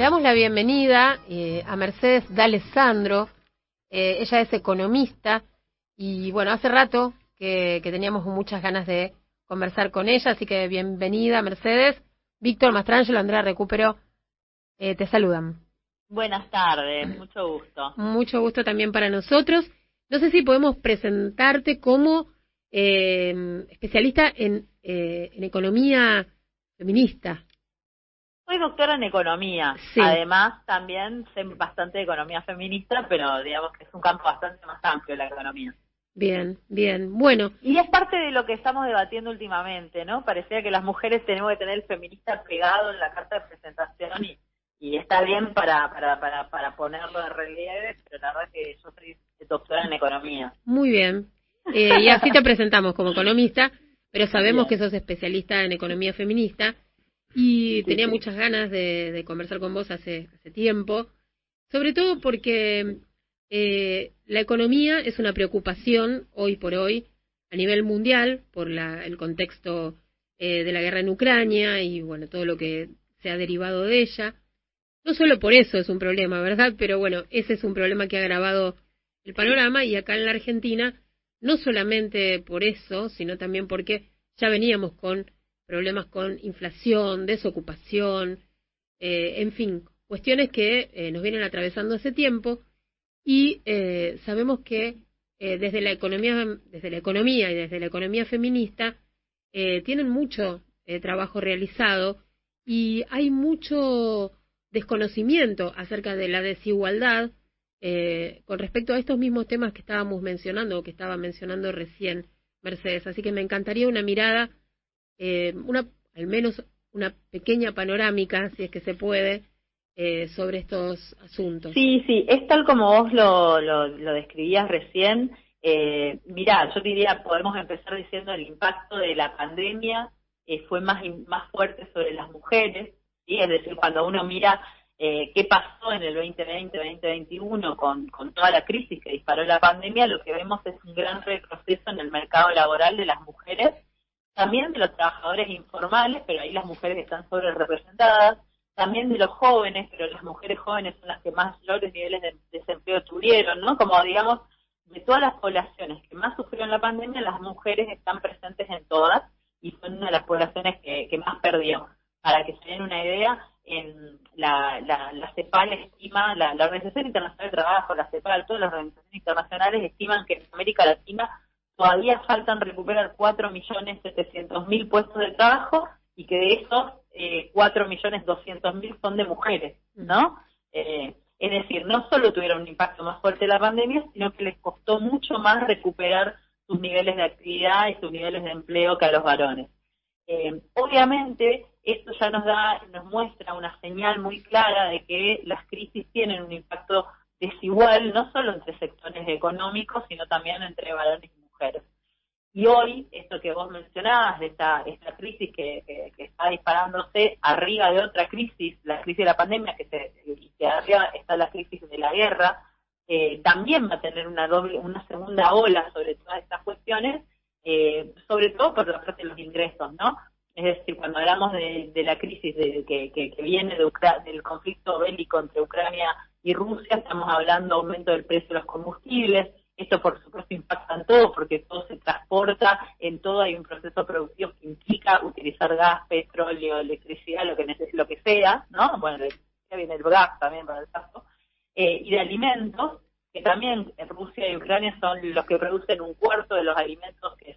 Le damos la bienvenida a Mercedes D'Alessandro. Ella es economista y bueno, hace rato que teníamos muchas ganas de conversar con ella, así que bienvenida Mercedes. Víctor Mastrangelo, Andrea Recupero, te saludan. Buenas tardes, mucho gusto. Mucho gusto también para nosotros. No sé si podemos presentarte como especialista en economía feminista. Soy doctora en economía, Sí. Además también sé bastante de economía feminista, pero digamos que es un campo bastante más amplio la economía. Bien, bien, bueno. Y es parte de lo que estamos debatiendo últimamente, ¿no? Parecía que las mujeres tenemos que tener el feminista pegado en la carta de presentación y está bien para ponerlo de relieve, pero la verdad es que yo soy doctora en economía. Muy bien. Y así te presentamos como economista, pero sabemos Bien. que sos especialista en economía feminista y Sí, tenía sí. muchas ganas de conversar con vos hace tiempo, sobre todo porque la economía es una preocupación hoy por hoy a nivel mundial por el contexto de la guerra en Ucrania y bueno, todo lo que se ha derivado de ella. No solo por eso es un problema, ¿verdad? Pero bueno, ese es un problema que ha agravado el panorama y acá en la Argentina, no solamente por eso, sino también porque ya veníamos con problemas con inflación, desocupación, en fin, cuestiones que nos vienen atravesando hace tiempo y sabemos que desde la economía y desde la economía feminista tienen mucho trabajo realizado y hay mucho desconocimiento acerca de la desigualdad con respecto a estos mismos temas que estábamos mencionando o que estaba mencionando recién Mercedes. Así que me encantaría una mirada, al menos una pequeña panorámica, si es que se puede, sobre estos asuntos. Sí, sí, es tal como vos lo describías recién. Mirá, yo diría, podemos empezar diciendo el impacto de la pandemia fue más fuerte sobre las mujeres, ¿sí? Es decir, cuando uno mira qué pasó en el 2020-2021 con toda la crisis que disparó la pandemia, lo que vemos es un gran retroceso en el mercado laboral de las mujeres, también de los trabajadores informales, pero ahí las mujeres están sobre representadas, también de los jóvenes, pero las mujeres jóvenes son las que más peores niveles de desempleo tuvieron, ¿no? Como digamos, de todas las poblaciones que más sufrieron la pandemia, las mujeres están presentes en todas y son una de las poblaciones que más perdió. Para que se den una idea, en la CEPAL estima, la Organización Internacional del Trabajo, la CEPAL, todas las organizaciones internacionales estiman que en América Latina todavía faltan recuperar 4.700.000 puestos de trabajo y que de esos 4.200.000 son de mujeres, ¿no? Es decir, no solo tuvieron un impacto más fuerte de la pandemia, sino que les costó mucho más recuperar sus niveles de actividad y sus niveles de empleo que a los varones. Obviamente, esto ya nos muestra una señal muy clara de que las crisis tienen un impacto desigual, no solo entre sectores económicos, sino también entre varones y mujeres. Y hoy, esto que vos mencionabas, de esta crisis que está disparándose arriba de otra crisis, la crisis de la pandemia, que arriba está la crisis de la guerra, también va a tener una segunda ola sobre todas estas cuestiones, sobre todo por la parte de los ingresos, ¿no? Es decir, cuando hablamos de la crisis que viene del conflicto bélico entre Ucrania y Rusia, estamos hablando de aumento del precio de los combustibles. Esto, por supuesto, impacta en todo, porque todo se transporta, en todo hay un proceso productivo que implica utilizar gas, petróleo, electricidad, lo que sea, ¿no? Bueno, la electricidad viene el gas también para el caso, y de alimentos, que también en Rusia y Ucrania son los que producen un cuarto de los alimentos que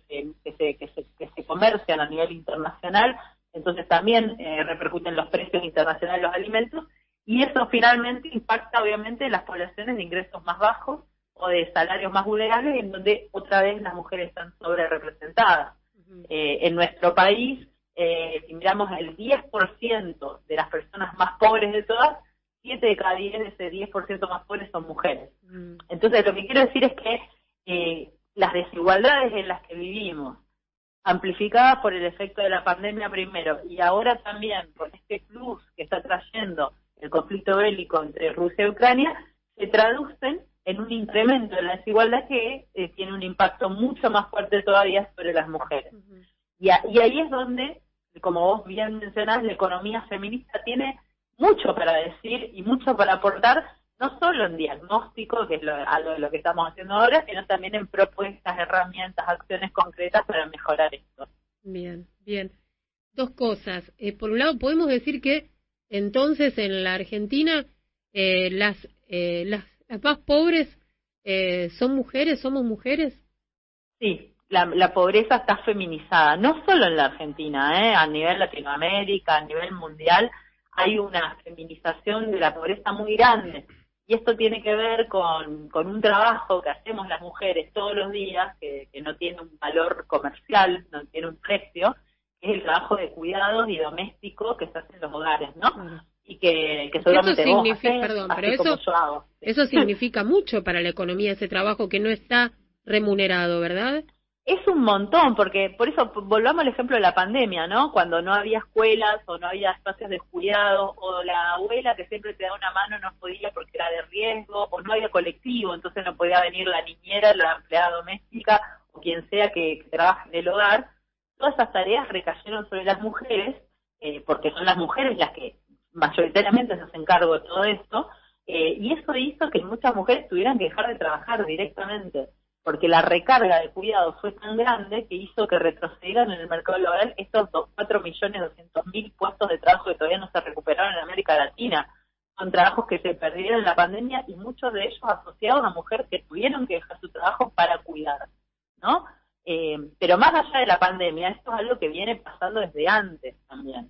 se comercian a nivel internacional, entonces también repercuten los precios internacionales de los alimentos, y eso finalmente impacta obviamente en las poblaciones de ingresos más bajos o de salarios más vulnerables, en donde otra vez las mujeres están sobre representadas. En nuestro país, si miramos el 10% de las personas más pobres de todas, 7 de cada 10 de ese 10% más pobres son mujeres. Entonces, lo que quiero decir es que las desigualdades en las que vivimos, amplificadas por el efecto de la pandemia primero, y ahora también con este plus que está trayendo el conflicto bélico entre Rusia y Ucrania, se traducen en un incremento de la desigualdad que tiene un impacto mucho más fuerte todavía sobre las mujeres. Y ahí es donde, como vos bien mencionás, la economía feminista tiene mucho para decir y mucho para aportar, no solo en diagnóstico, que es algo de lo que estamos haciendo ahora, sino también en propuestas, herramientas, acciones concretas para mejorar esto. Bien, bien. Dos cosas. Por un lado, podemos decir que entonces en la Argentina las más pobres son mujeres, somos mujeres. Sí, la pobreza está feminizada, no solo en la Argentina, a nivel Latinoamérica, a nivel mundial, hay una feminización de la pobreza muy grande. Y esto tiene que ver con un trabajo que hacemos las mujeres todos los días, que no tiene un valor comercial, no tiene un precio, que es el trabajo de cuidados y doméstico que se hace en los hogares, ¿no? Y que seguramente eso significa, vos hacés, perdón, pero así como yo hago. Eso significa mucho para la economía, ese trabajo que no está remunerado, ¿verdad? Es un montón, porque por eso volvamos al ejemplo de la pandemia, ¿no? Cuando no había escuelas o no había espacios de cuidado, o la abuela que siempre te da una mano no podía porque era de riesgo, o no había colectivo, entonces no podía venir la niñera, la empleada doméstica o quien sea que trabaje en el hogar. Todas esas tareas recayeron sobre las mujeres, porque son las mujeres las que mayoritariamente se hacen cargo de todo esto, y eso hizo que muchas mujeres tuvieran que dejar de trabajar directamente, porque la recarga de cuidados fue tan grande que hizo que retrocedieran en el mercado laboral estos 4.200.000 puestos de trabajo que todavía no se recuperaron en América Latina. Son trabajos que se perdieron en la pandemia y muchos de ellos asociados a mujeres que tuvieron que dejar su trabajo para cuidar, ¿no? Pero más allá de la pandemia, esto es algo que viene pasando desde antes también.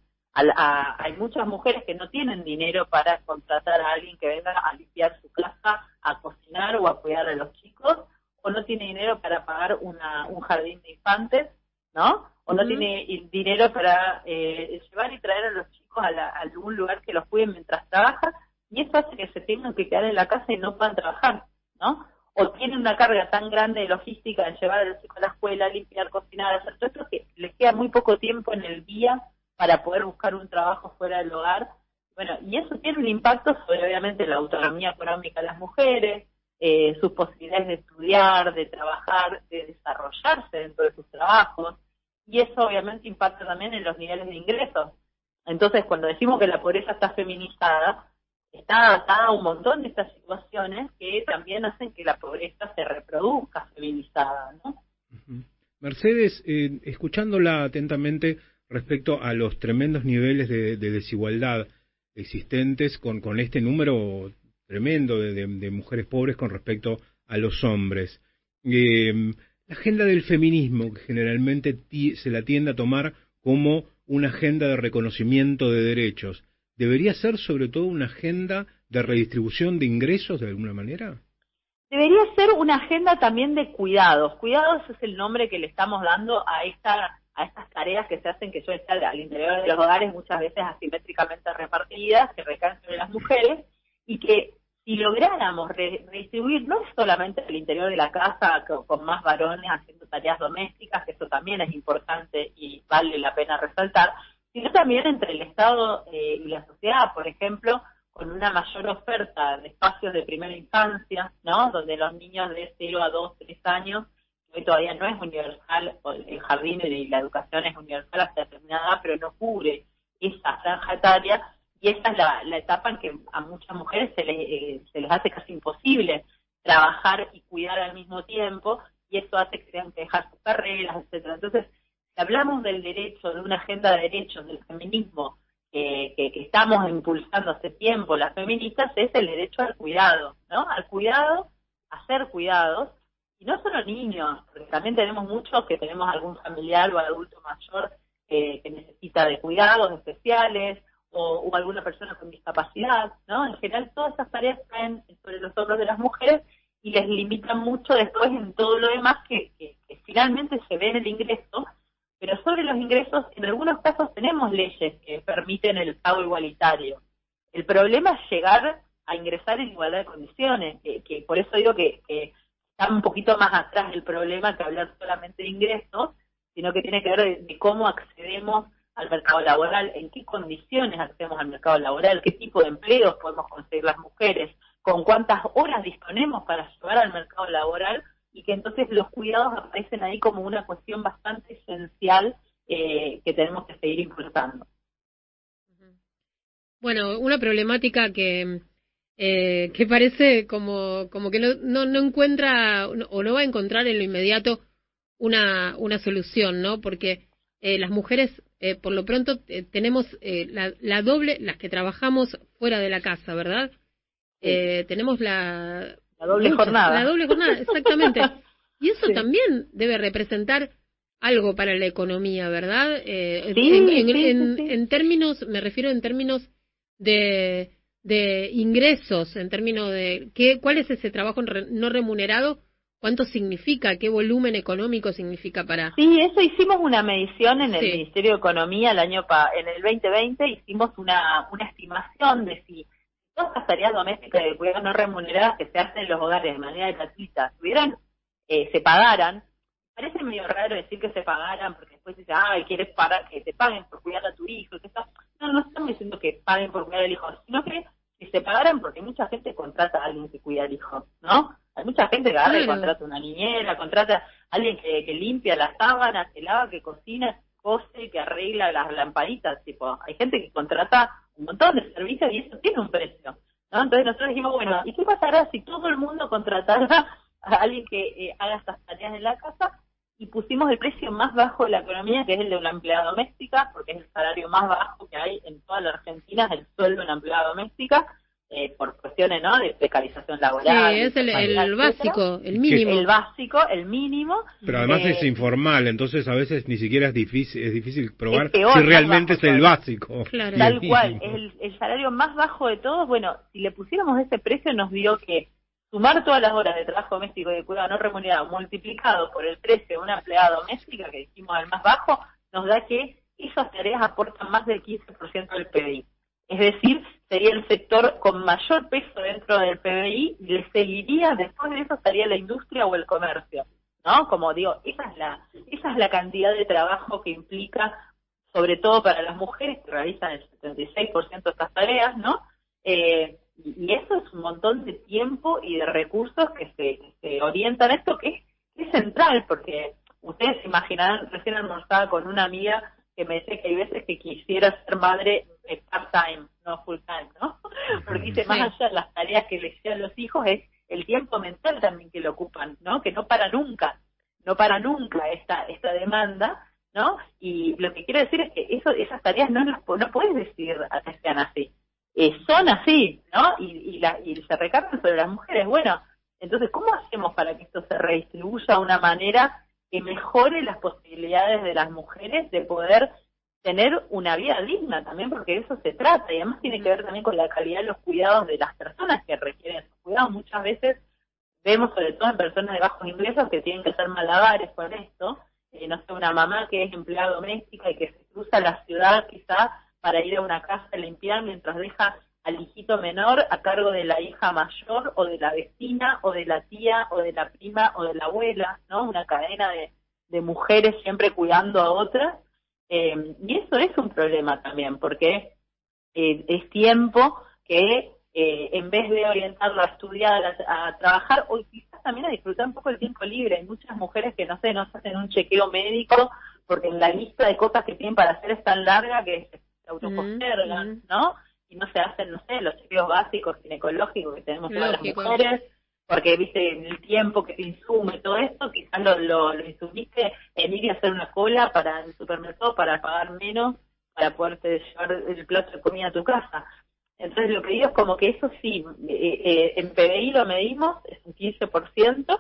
Hay muchas mujeres que no tienen dinero para contratar a alguien que venga a limpiar su casa, a cocinar o a cuidar a los chicos, o no tiene dinero para pagar un jardín de infantes, ¿no? O no tiene dinero para llevar y traer a los chicos a algún lugar que los cuiden mientras trabaja, y eso hace que se tengan que quedar en la casa y no puedan trabajar, ¿no? O tiene una carga tan grande de logística en llevar a los chicos a la escuela, limpiar, cocinar, hacer todo esto, que les queda muy poco tiempo en el día para poder buscar un trabajo fuera del hogar. Bueno, y eso tiene un impacto sobre, obviamente, la autonomía económica de las mujeres, sus posibilidades de estudiar, de trabajar, de desarrollarse dentro de sus trabajos, y eso obviamente impacta también en los niveles de ingresos. Entonces, cuando decimos que la pobreza está feminizada, está atada a un montón de estas situaciones que también hacen que la pobreza se reproduzca feminizada, ¿no? Mercedes, escuchándola atentamente respecto a los tremendos niveles de desigualdad existentes con este número tremendo de mujeres pobres con respecto a los hombres. La agenda del feminismo, que generalmente se la tiende a tomar como una agenda de reconocimiento de derechos, ¿debería ser sobre todo una agenda de redistribución de ingresos de alguna manera? Debería ser una agenda también de cuidados. Cuidados es el nombre que le estamos dando a estas tareas que se hacen, que suelen estar al interior de los hogares, muchas veces asimétricamente repartidas, que recaen sobre las mujeres, y que si lográramos redistribuir no solamente al interior de la casa con más varones haciendo tareas domésticas, que eso también es importante y vale la pena resaltar, sino también entre el Estado y la sociedad, por ejemplo, con una mayor oferta de espacios de primera infancia, ¿no? Donde los niños de 0 a 2, 3 años, que hoy todavía no es universal, el jardín y la educación es universal hasta determinada edad, pero no cubre esa franja etaria, y esa es la etapa en que a muchas mujeres se les hace casi imposible trabajar y cuidar al mismo tiempo, y eso hace que tengan que dejar sus carreras, etcétera. Entonces, si hablamos del derecho, de una agenda de derechos, del feminismo, que estamos impulsando hace tiempo las feministas, es el derecho al cuidado, ¿no? Al cuidado, a hacer cuidados, y no solo niños, porque también tenemos muchos que tenemos algún familiar o adulto mayor que necesita de cuidados especiales, o alguna persona con discapacidad, ¿no? En general todas esas tareas caen sobre los hombros de las mujeres y les limitan mucho después en todo lo demás que finalmente se ve en el ingreso, pero sobre los ingresos en algunos casos tenemos leyes que permiten el pago igualitario. El problema es llegar a ingresar en igualdad de condiciones, que por eso digo que está un poquito más atrás del problema que hablar solamente de ingresos, sino que tiene que ver de cómo accedemos al mercado laboral, en qué condiciones accedemos al mercado laboral, qué tipo de empleos podemos conseguir las mujeres, con cuántas horas disponemos para llevar al mercado laboral, y que entonces los cuidados aparecen ahí como una cuestión bastante esencial que tenemos que seguir impulsando. Bueno, una problemática que parece como que no encuentra o no va a encontrar en lo inmediato una solución, ¿no? Porque las mujeres, por lo pronto, tenemos la doble, las que trabajamos fuera de la casa, ¿verdad? Tenemos la doble jornada. La doble jornada, exactamente. Y eso también debe representar algo para la economía, ¿verdad? En términos, me refiero en términos de ingresos, en términos de cuál es ese trabajo no remunerado, cuánto significa, qué volumen económico significa para... Sí, eso hicimos una medición en el Ministerio de Economía en el 2020, hicimos una estimación de si todas las tareas domésticas de cuidado no remuneradas que se hacen en los hogares de manera gratuita se pagaran. Parece medio raro decir que se pagaran, porque después dice, quieres que te paguen por cuidar a tu hijo, que eso. No estamos diciendo que paguen por cuidar al hijo, sino que se pagaran porque mucha gente contrata a alguien que cuida al hijo, ¿no? Hay mucha gente que agarra y contrata una niñera, contrata a alguien que limpia las sábanas, que lava, que cocina, cose, que arregla las lamparitas, tipo, hay gente que contrata un montón de servicios y eso tiene un precio, ¿no? Entonces nosotros dijimos, bueno, ¿y qué pasará si todo el mundo contratara a alguien que haga estas tareas en la casa? Y pusimos el precio más bajo de la economía, que es el de una empleada doméstica, porque es el salario más bajo que hay en toda la Argentina, es el sueldo de una empleada doméstica, por cuestiones, ¿no?, de precarización laboral. Sí, es el básico, el mínimo. El básico, el mínimo. Pero además es informal, entonces a veces ni siquiera es difícil probar peor, si realmente es el básico. Claro. Tal cual, es el salario más bajo de todos. Bueno, si le pusiéramos ese precio nos dio que sumar todas las horas de trabajo doméstico y de cuidado no remunerado multiplicado por el precio de una empleada doméstica, que dijimos al más bajo, nos da que esas tareas aportan más del 15% del PBI. Es decir, sería el sector con mayor peso dentro del PBI y le seguiría, después de eso estaría la industria o el comercio, ¿no? Como digo, esa es la cantidad de trabajo que implica, sobre todo para las mujeres que realizan el 76% de estas tareas, ¿no? Y eso es un montón de tiempo y de recursos que se orientan a esto, que es central, porque ustedes se imaginarán, recién almorzaba con una amiga que me dice que hay veces que quisiera ser madre part-time, no full-time, ¿no? Porque dice, más allá de las tareas que les llevan los hijos, es el tiempo mental también que lo ocupan, ¿no? Que no para nunca esta demanda, ¿no? Y lo que quiero decir es que esas tareas no puedes decir que sean así. Son así, ¿no? Y se recargan sobre las mujeres. Bueno, entonces, ¿cómo hacemos para que esto se redistribuya de una manera que mejore las posibilidades de las mujeres de poder tener una vida digna también? Porque de eso se trata, y además tiene que ver también con la calidad de los cuidados de las personas que requieren esos cuidados. Muchas veces vemos, sobre todo en personas de bajos ingresos, que tienen que hacer malabares con esto. No sé, una mamá que es empleada doméstica y que se cruza la ciudad quizá para ir a una casa a limpiar mientras deja al hijito menor a cargo de la hija mayor o de la vecina o de la tía o de la prima o de la abuela, ¿no? Una cadena de mujeres siempre cuidando a otras, y eso es un problema también, porque es tiempo que en vez de orientarlo a estudiar, a trabajar, o quizás también a disfrutar un poco el tiempo libre. Hay muchas mujeres que no se hacen un chequeo médico porque en la lista de cosas que tienen para hacer es tan larga que se autopostergan, ¿no? Y no se hacen, no sé, los chequeos básicos ginecológicos que tenemos todas las mujeres, porque, viste, el tiempo que te insume todo esto, quizás lo insumiste en ir a hacer una cola para el supermercado para pagar menos, para poderte llevar el plato de comida a tu casa. Entonces lo que digo es como que eso sí, en PBI lo medimos, es un 15%,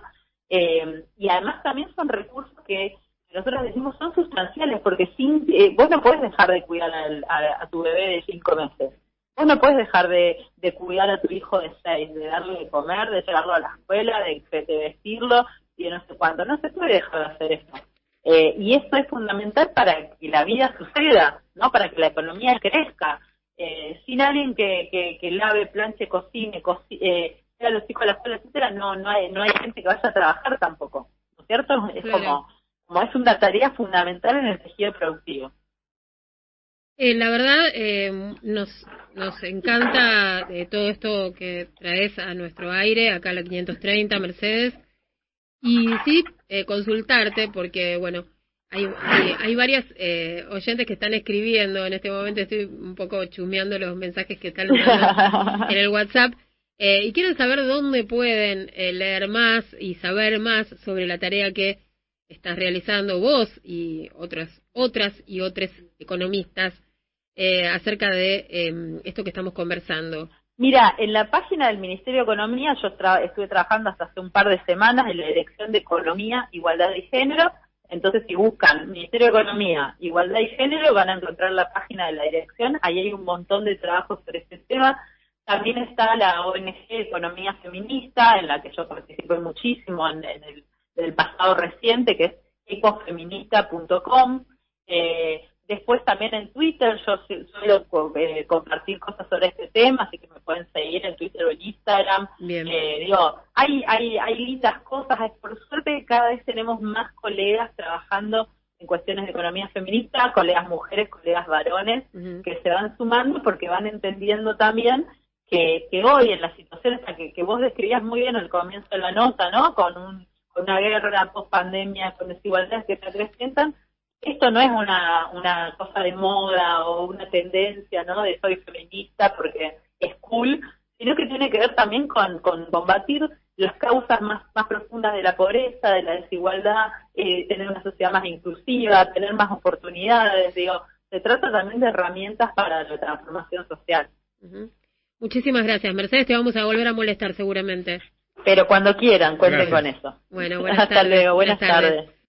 y además también son recursos que nosotros decimos son sustanciales, porque vos no podés dejar de cuidar a tu bebé de 5 meses. Vos no puedes dejar de cuidar a tu hijo de 6, de darle de comer, de llevarlo a la escuela, de vestirlo y de no sé cuánto. No se puede dejar de hacer esto. Y eso es fundamental para que la vida suceda, ¿no? Para que la economía crezca. Sin alguien que lave, planche, cocine, lleve a los chicos a la escuela, etcétera, no hay gente que vaya a trabajar tampoco, ¿no es cierto? Es claro. como es una tarea fundamental en el tejido productivo. La verdad, nos encanta todo esto que traes a nuestro aire, acá a la 530, Mercedes. Y sí, consultarte, porque, bueno, Hay varias oyentes que están escribiendo en este momento. Estoy un poco chumeando los mensajes que están entrando en el WhatsApp y quieren saber dónde pueden leer más y saber más sobre la tarea que estás realizando vos y otras y otros economistas acerca de esto que estamos conversando. Mira, en la página del Ministerio de Economía yo estuve trabajando hasta hace un par de semanas en la Dirección de Economía, Igualdad y Género. Entonces, si buscan Ministerio de Economía, Igualdad y Género, van a encontrar la página de la dirección. Ahí hay un montón de trabajos sobre este tema. También está la ONG Economía Feminista, en la que yo participé muchísimo en el pasado reciente, que es ecofeminista.com. Después también en Twitter yo suelo compartir cosas sobre este tema, así que me pueden seguir en Twitter o en Instagram. Bien. Hay lindas cosas. Por suerte cada vez tenemos más colegas trabajando en cuestiones de economía feminista, colegas mujeres, colegas varones, que se van sumando porque van entendiendo también que hoy en las situaciones que vos describías muy bien al comienzo de la nota, ¿no? Con una guerra post-pandemia, con desigualdades que se acrecentan, esto no es una cosa de moda o una tendencia, ¿no? De soy feminista porque es cool, sino que tiene que ver también con combatir las causas más profundas de la pobreza, de la desigualdad, tener una sociedad más inclusiva, tener más oportunidades. Se trata también de herramientas para la transformación social. Muchísimas gracias, Mercedes. Te vamos a volver a molestar seguramente. Pero cuando quieran, cuenten con eso. Bueno, buenas tardes. Hasta luego, buenas tardes.